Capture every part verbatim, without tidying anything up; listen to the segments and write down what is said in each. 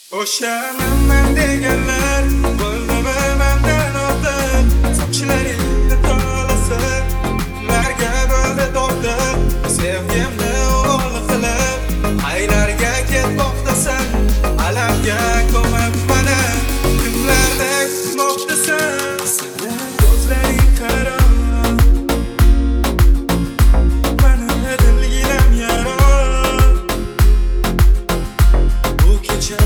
O'sha menman deganlar bo'ldimi mendan ortiq, soqchilaringni tolasa ularga bo'ldi dog'da. Sevgimni o'g'li qilib aylarga ketmoqdasan, alamga ko'mib mana kunlardek kutmoqdasan. Seni ko'zlaring qaro, mani dilginam yaro. Bu kecha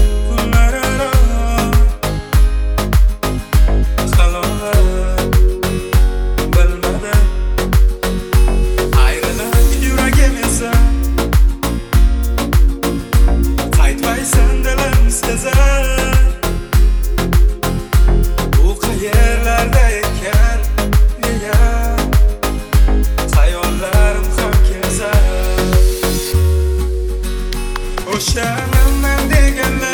bu qayerlarda ekan deya xayollarim ham kezar. O'sha menman deganlar